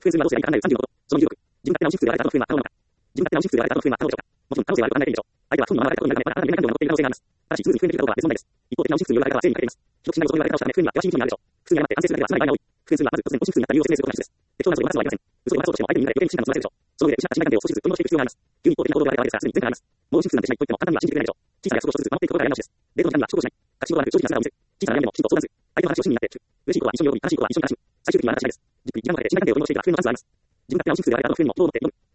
複数はどうすればいいか考える35こと。その26。自分勝手な直し必要がある方の不満は可能なのか。自分勝手直し必要がある方の不満は可能でしょうか。もちろん可能性はあると考えていいでしょう。相手は本人のままであることになれば、あなたの言う感情を残っている可能性があります。ただし、スムーズに含めるかどうかは別問題です。一方的な直し必要がある方は正義に欠けています。既読しないことを言われたらしたため、不運には険しいことになるでしょう。普通に謝って安定するだけでは済まない場合が多い。不運数はまず突然押し普通になった理由を説明することが大事です。適当な嘘を話すのはありません。嘘を話そうとしても相手に見られ余計に不信感を募らせるでしょう。その上で失った信頼関係を少しずつ取り戻していく必要があります。急に一方的な行動がある場合ですが、すでに前回あります。もう不信通なんてしないと言っても簡単には信じてくれないでしょう。小さな約束を一つずつ守っていくことがやり直しです。デートの時間には遅刻をしない。隠し事はなく正直な姿を見せる。小さな悩みでもきちんと相談する。相手の話を親身になって聞く。嬉しいことは一緒に喜び、悲しいことは一緒に悲しむ。最終的には話し合いです。じっくり時間をかけて信頼関係を取り戻していくためのまずはあります。自分勝手な押し普通である方の不運にも心を持って挑む。